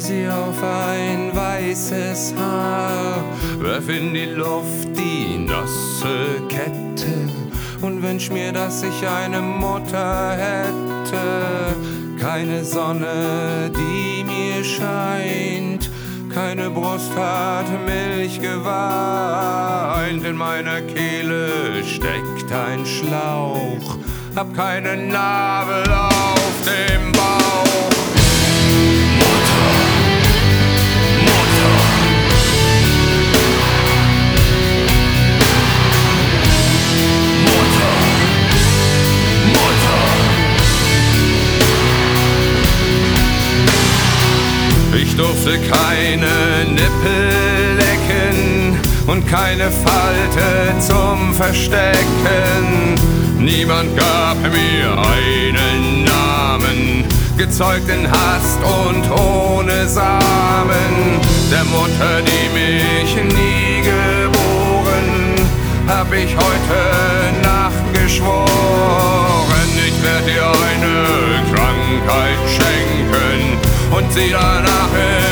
sie auf ein weißes Haar, werf in die Luft die nasse Kette und wünsch mir, dass ich eine Mutter hätte. Keine Sonne, die mir scheint, keine Brust hat Milch geweint. In meiner Kehle steckt ein Schlauch, hab keine Narbe auf dem Bauch. Mutter, Mutter. Mutter, Mutter. Ich durfte keine Nippel lecken und keine Falte zum Verstecken. Niemand gab mir einen Namen, gezeugt in Hast und ohne Samen. Der Mutter, die mich nie geboren, hab ich heute Nacht geschworen. Ich werd dir eine Krankheit schenken und sie danach